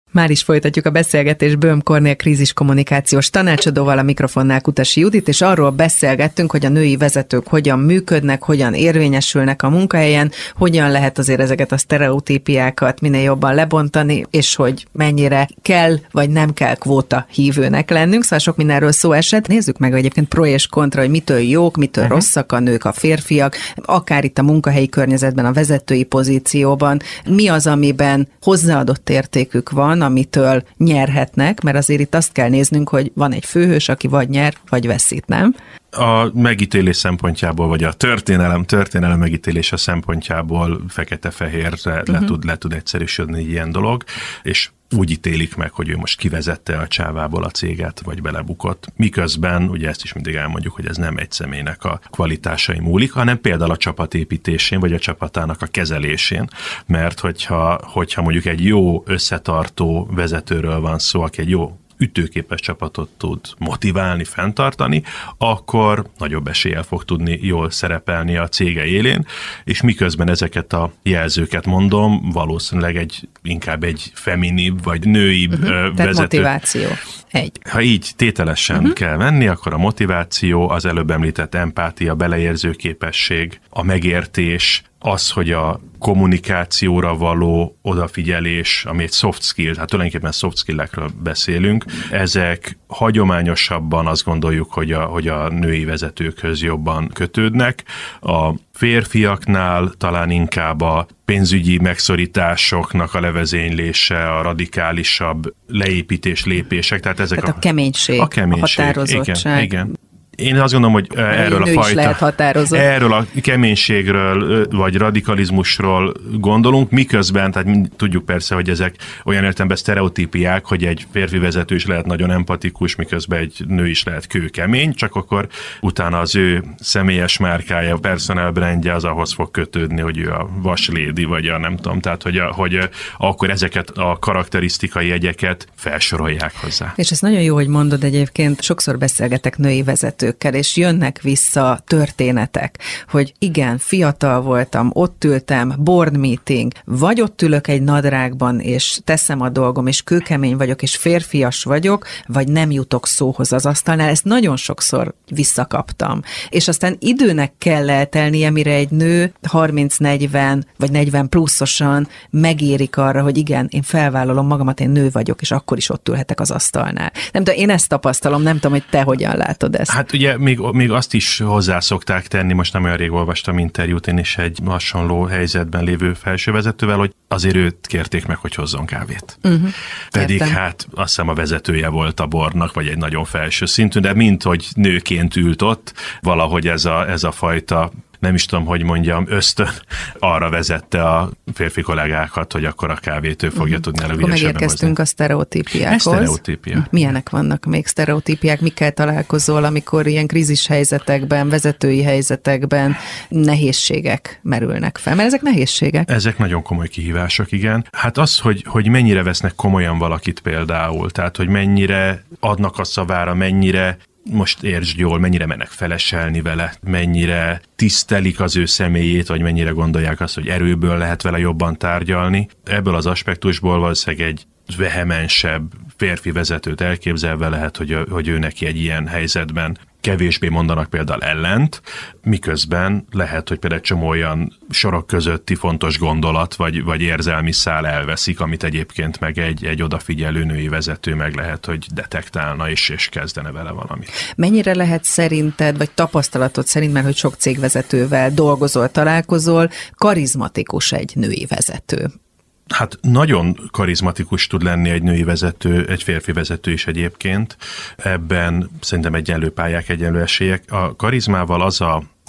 Már is folytatjuk a beszélgetést Böhm Kornél kríziskommunikációs tanácsadóval, a mikrofonnál Kutasi Judit, és arról beszélgettünk, hogy a női vezetők hogyan működnek, hogyan érvényesülnek a munkahelyen, hogyan lehet azért ezeket a sztereotípiákat minél jobban lebontani, és hogy mennyire kell vagy nem kell kvóta hívőnek lennünk. Szóval sok mindenről szó esett. Nézzük meg egyébként pro és kontra, hogy mitől jók, mitől rosszak a nők, a férfiak, akár itt a munkahelyi környezetben, a vezetői pozícióban. Mi az, amiben hozzáadott értékük van, amitől nyerhetnek, mert azért itt azt kell néznünk, hogy van egy főhős, aki vagy nyer, vagy veszít, nem? A megítélés szempontjából, vagy a történelem megítélése szempontjából fekete-fehérre le tud egyszerűsödni ilyen dolog, és úgy ítélik meg, hogy ő most kivezette a csávából a céget, vagy belebukott. Miközben, ugye ezt is mindig elmondjuk, hogy ez nem egy személynek a kvalitásai múlik, hanem például a csapatépítésén, vagy a csapatának a kezelésén. Mert hogyha mondjuk egy jó összetartó vezetőről van szó, aki egy jó ütőképes csapatot tud motiválni, fenntartani, akkor nagyobb eséllyel fog tudni jól szerepelni a cége élén, és miközben ezeket a jelzőket mondom, valószínűleg inkább egy feminibb vagy nőibb vezető. Tehát motiváció. Ha így tételesen kell venni, akkor a motiváció, az előbb említett empátia, beleérző képesség, a megértés, az, hogy a kommunikációra való odafigyelés, ami egy soft skill, hát tulajdonképpen soft skill-ekről beszélünk, ezek hagyományosabban azt gondoljuk, hogy a női vezetőkhöz jobban kötődnek. A férfiaknál talán inkább a pénzügyi megszorításoknak a levezénylése, a radikálisabb leépítés, lépések. Tehát a keménység, a határozottság. Igen. Én azt gondolom, hogy erről a keménységről vagy radikalizmusról gondolunk, miközben, tehát tudjuk persze, hogy ezek olyan értelemben sztereotípiák, hogy egy férfi vezető is lehet nagyon empatikus, miközben egy nő is lehet kőkemény, csak akkor utána az ő személyes márkája, personal brandje az ahhoz fog kötődni, hogy ő a vaslédi, vagy a nem tudom, tehát hogy akkor ezeket a karakterisztikai jegyeket felsorolják hozzá. És ez nagyon jó, hogy mondod egyébként, sokszor beszélgetek női vezetőkkel, és jönnek vissza történetek, hogy igen, fiatal voltam, ott ültem, board meeting, vagy ott ülök egy nadrágban, és teszem a dolgom, és kőkemény vagyok, és férfias vagyok, vagy nem jutok szóhoz az asztalnál. Ezt nagyon sokszor visszakaptam. És aztán időnek kell eltelnie, mire egy nő 30-40 vagy 40 pluszosan megérik arra, hogy igen, én felvállalom magamat, én nő vagyok, és akkor is ott ülhetek az asztalnál. Nem tudom, én ezt tapasztalom, nem tudom, hogy te hogyan látod ezt. Hát ugye még azt is hozzá szokták tenni, most nem olyan rég olvastam interjút én is egy hasonló helyzetben lévő felsővezetővel, hogy azért őt kérték meg, hogy hozzon kávét. Pedig hát azt hiszem a vezetője volt a bornak, vagy egy nagyon felső szintű, de mint hogy nőként ült ott, valahogy ez a fajta, nem is tudom, hogy mondjam, ösztön arra vezette a férfi kollégákat, hogy akkor a kávét ő fogja tudni elővigyesebben hozni. Megérkeztünk a sztereotípiákhoz. Sztereotípia. Milyenek vannak még sztereotípiák? Mikkel találkozol, amikor ilyen krízis helyzetekben, vezetői helyzetekben nehézségek merülnek fel? Mert ezek nehézségek. Ezek nagyon komoly kihívások, igen. Hát az, hogy mennyire vesznek komolyan valakit például, tehát hogy mennyire adnak a szavára, mennyire, most értsd jól, mennyire mennek feleselni vele, mennyire tisztelik az ő személyét, vagy mennyire gondolják azt, hogy erőből lehet vele jobban tárgyalni. Ebből az aspektusból valószínűleg egy vehemensebb férfi vezetőt elképzelve lehet, hogy ő neki egy ilyen helyzetben kevésbé mondanak például ellent, miközben lehet, hogy például csomó olyan sorok közötti fontos gondolat, vagy érzelmi szál elveszik, amit egyébként meg egy odafigyelő női vezető meg lehet, hogy detektálna és kezdene vele valamit. Mennyire lehet szerinted, vagy tapasztalatod szerint, mert hogy sok cégvezetővel dolgozol, találkozol, karizmatikus egy női vezető? Hát nagyon karizmatikus tud lenni egy női vezető, egy férfi vezető is egyébként. Ebben szerintem egyenlő pályák, egyenlő esélyek. A karizmával az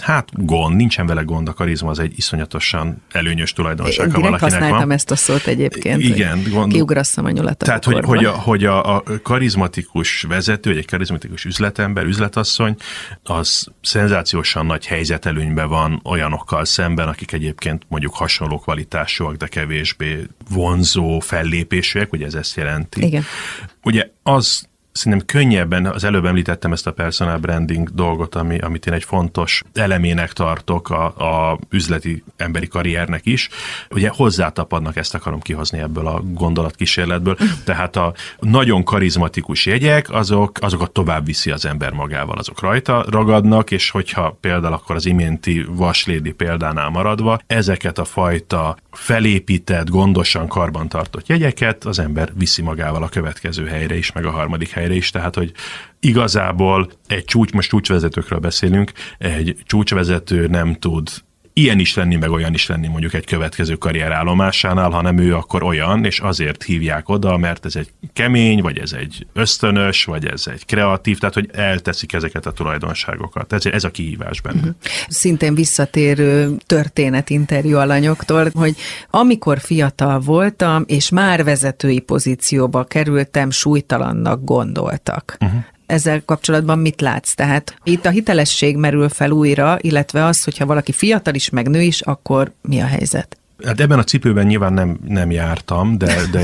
gond, nincsen vele gond, a karizma az egy iszonyatosan előnyös tulajdonság, ha valakinek használtam van. Ezt a szót egyébként, igen, kiugrasszam a nyulat. Tehát, hogy a karizmatikus vezető, vagy egy karizmatikus üzletember, üzletasszony, az szenzációsan nagy helyzetelőnyben van olyanokkal szemben, akik egyébként mondjuk hasonló kvalitásúak, de kevésbé vonzó fellépésűek, ugye ez ezt jelenti. Igen. Ugye az szerintem könnyebben, az előbb említettem ezt a personal branding dolgot, amit én egy fontos elemének tartok a üzleti emberi karriernek is. Ugye hozzátapadnak, ezt akarom kihozni ebből a gondolatkísérletből. Tehát a nagyon karizmatikus jegyek, azokat tovább viszi az ember magával, azok rajta ragadnak, és hogyha például akkor az iménti vaslédi példánál maradva, ezeket a fajta felépített, gondosan karbantartott jegyeket az ember viszi magával a következő helyre is, meg a harmadik helyre is, tehát hogy igazából most csúcsvezetőkről beszélünk, egy csúcsvezető nem tud ilyen is lenni, meg olyan is lenni mondjuk egy következő karrierállomásánál, hanem ő akkor olyan, és azért hívják oda, mert ez egy kemény, vagy ez egy ösztönös, vagy ez egy kreatív, tehát hogy elteszik ezeket a tulajdonságokat. Ez a kihívás benne. Szintén visszatérő történetinterjú alanyoktól, hogy amikor fiatal voltam, és már vezetői pozícióba kerültem, súlytalannak gondoltak. Ezzel kapcsolatban mit látsz? Tehát itt a hitelesség merül fel újra, illetve az, hogyha valaki fiatal is, meg nő is, akkor mi a helyzet? Hát ebben a cipőben nyilván nem jártam,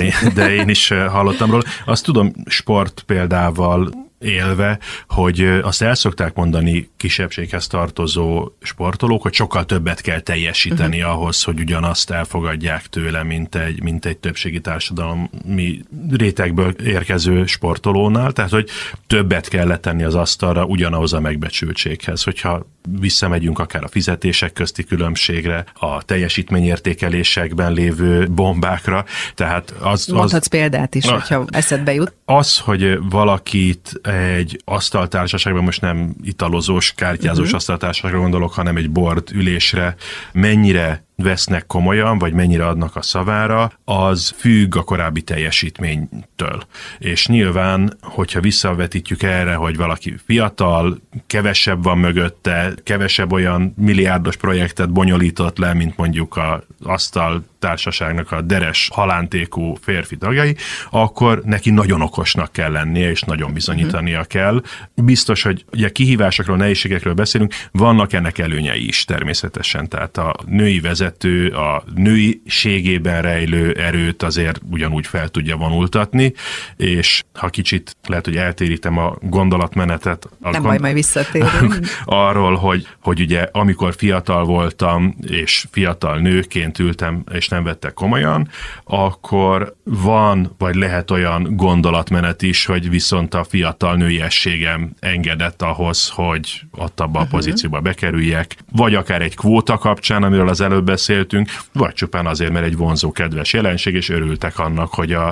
de én is hallottam róla. Azt tudom sport példával élve, hogy azt el szokták mondani kisebbséghez tartozó sportolók, hogy sokkal többet kell teljesíteni ahhoz, hogy ugyanazt elfogadják tőle, mint egy többségi társadalmi rétegből érkező sportolónál, tehát hogy többet kell letenni az asztalra ugyanahoz a megbecsültséghez, hogyha visszamegyünk akár a fizetések közti különbségre, a teljesítményértékelésekben lévő bombákra, tehát mondhatsz példát is, hogyha eszedbe jut. Az, hogy valakit egy asztaltársaságban, most nem italozós, kártyázós asztaltársaságra gondolok, hanem egy board ülésre, mennyire vesznek komolyan, vagy mennyire adnak a szavára, az függ a korábbi teljesítménytől. És nyilván, hogyha visszavetítjük erre, hogy valaki fiatal, kevesebb van mögötte, kevesebb olyan milliárdos projektet bonyolított le, mint mondjuk az asztaltársaságnak a deres, halántékú férfi tagjai, akkor neki nagyon okosnak kell lennie, és nagyon bizonyítania kell. Biztos, hogy ugye kihívásokról, nehézségekről beszélünk, vannak ennek előnyei is természetesen, tehát a női vezető a nőiségében rejlő erőt azért ugyanúgy fel tudja vonultatni, és ha kicsit lehet, hogy eltérítem a gondolatmenetet. Nem baj, majd visszatérünk. Arról, hogy ugye amikor fiatal voltam, és fiatal nőként ültem, és nem vettek komolyan, akkor van, vagy lehet olyan gondolatmenet is, hogy viszont a fiatal nőiességem engedett ahhoz, hogy ott abba a pozícióba bekerüljek, vagy akár egy kvóta kapcsán, amiről az előbb beszéltünk, vagy csupán azért, mert egy vonzó, kedves jelenség, és örültek annak, hogy a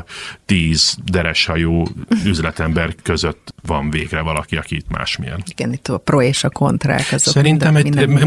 10 dereshajú üzletember között van végre valaki, aki itt másmilyen. Igen, itt a pro és a kontrák. Szerintem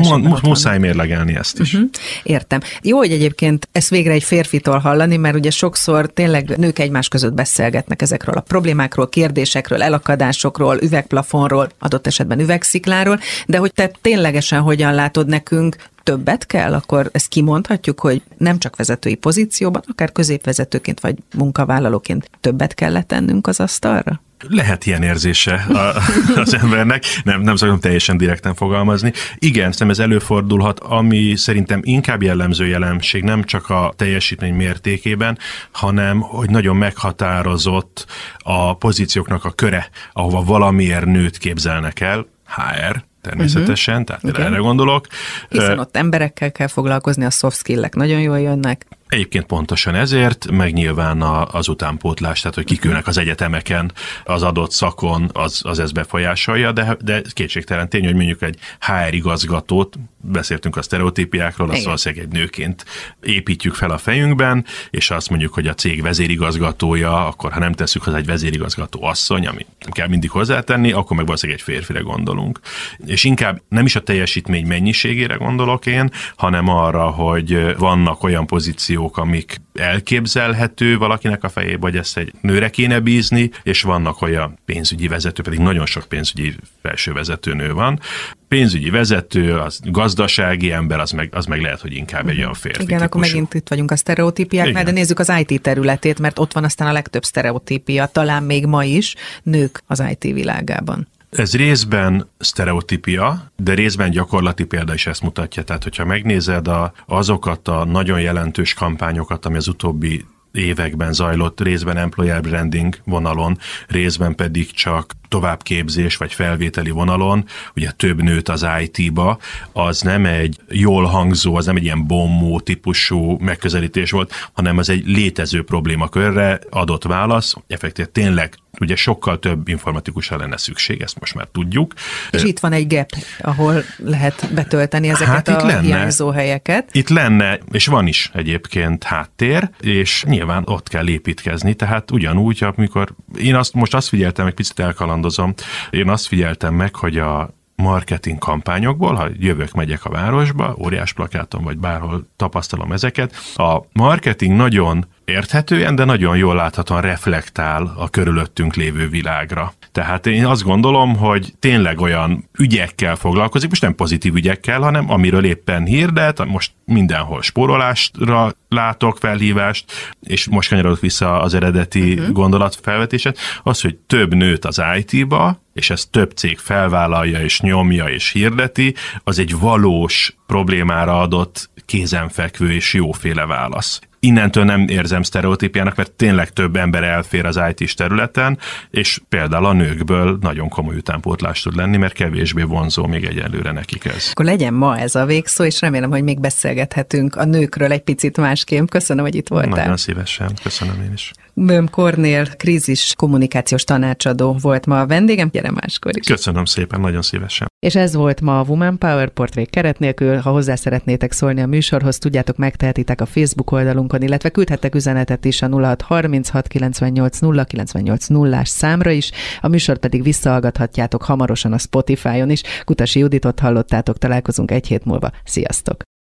muszáj mérlegelni ezt is. Értem. Jó, hogy egyébként ezt végre egy férfitól hallani, mert ugye sokszor tényleg nők egymás között beszélgetnek ezekről a problémákról, kérdésekről, elakadásokról, üvegplafonról, adott esetben üvegszikláról, de hogy te ténylegesen hogyan látod, nekünk többet kell, akkor ezt kimondhatjuk, hogy nem csak vezetői pozícióban, akár középvezetőként vagy munkavállalóként többet kell letennünk az asztalra? Lehet ilyen érzése az embernek, nem szoktam teljesen direkten fogalmazni. Igen, szerintem ez előfordulhat, ami szerintem inkább jellemző jelenség nem csak a teljesítmény mértékében, hanem hogy nagyon meghatározott a pozícióknak a köre, ahova valamiért nőt képzelnek el, HR, természetesen, tehát erre gondolok. Hiszen ott emberekkel kell foglalkozni, a soft skill-ek nagyon jól jönnek. Egyébként pontosan ezért, meg nyilván az utánpótlás, tehát hogy kikülnek az egyetemeken az adott szakon, az ezt befolyásolja, de kétségtelen tény, hogy mondjuk egy HR igazgatót, beszéltünk a sztereotípiákról, azt valószínűleg egy nőként építjük fel a fejünkben, és azt mondjuk, hogy a cég vezérigazgatója, akkor ha nem tesszük hozzá egy vezérigazgató asszony, amit nem kell mindig hozzátenni, akkor meg valószínűleg egy férfire gondolunk. És inkább nem is a teljesítmény mennyiségére gondolok én, hanem arra, hogy vannak olyan pozíciók, amik elképzelhető valakinek a fejébe, hogy ezt egy nőre kéne bízni, és vannak olyan pénzügyi vezető, pedig nagyon sok pénzügyi felső vezetőnő van. Pénzügyi vezető, az gazdasági ember, az meg lehet, hogy inkább egy olyan férfi Igen, akkor megint itt vagyunk a sztereotípiáknál, de nézzük az IT területét, mert ott van aztán a legtöbb sztereotípia, talán még ma is, nők az IT világában. Ez részben sztereotípia, de részben gyakorlati példa is ezt mutatja. Tehát, hogyha megnézed azokat a nagyon jelentős kampányokat, ami az utóbbi években zajlott, részben employer branding vonalon, részben pedig csak továbbképzés vagy felvételi vonalon, ugye több nőt az IT-ba, az nem egy jól hangzó, az nem egy ilyen bombó típusú megközelítés volt, hanem az egy létező problémakörre adott válasz, effektív tényleg ugye sokkal több informatikusra lenne szükség, ezt most már tudjuk. És itt van egy gap, ahol lehet betölteni ezeket a hiányzó helyeket. Itt lenne, és van is egyébként háttér, és nyilván ott kell építkezni, tehát ugyanúgy, amikor én most azt figyeltem, egy picit elkalandozom, én azt figyeltem meg, hogy a marketing kampányokból, ha megyek a városba, óriás plakáton, vagy bárhol tapasztalom ezeket, a marketing nagyon érthetően, de nagyon jól láthatóan reflektál a körülöttünk lévő világra. Tehát én azt gondolom, hogy tényleg olyan ügyekkel foglalkozik, most nem pozitív ügyekkel, hanem amiről éppen hirdet, most mindenhol spórolásra látok felhívást, és most kanyarodok vissza az eredeti gondolatfelvetéset, az, hogy több nőt az IT-ba, és ezt több cég felvállalja, és nyomja, és hirdeti, az egy valós problémára adott kézenfekvő és jóféle válasz. Innentől nem érzem sztereotípiának, mert tényleg több ember elfér az IT-s területen, és például a nőkből nagyon komoly utánpótlás tud lenni, mert kevésbé vonzó még egyelőre nekik ez. Akkor legyen ma ez a végszó, és remélem, hogy még beszélgethetünk a nőkről egy picit másképp. Köszönöm, hogy itt voltál. Nagyon szívesen. Köszönöm én is. Böhm Kornél krízis kommunikációs tanácsadó volt ma a vendégem. Gyere máskor is. Köszönöm szépen, nagyon szívesen. És ez volt ma a Woman Power portrék keret nélkül. Ha hozzá szeretnétek szólni a műsorhoz, tudjátok, megtehetitek a Facebook oldalunkon, illetve küldhettek üzenetet is a 0636 98 0 98 0-ás számra is. A műsort pedig visszahallgathatjátok hamarosan a Spotify-on is. Kutasi Juditot hallottátok, találkozunk egy hét múlva. Sziasztok!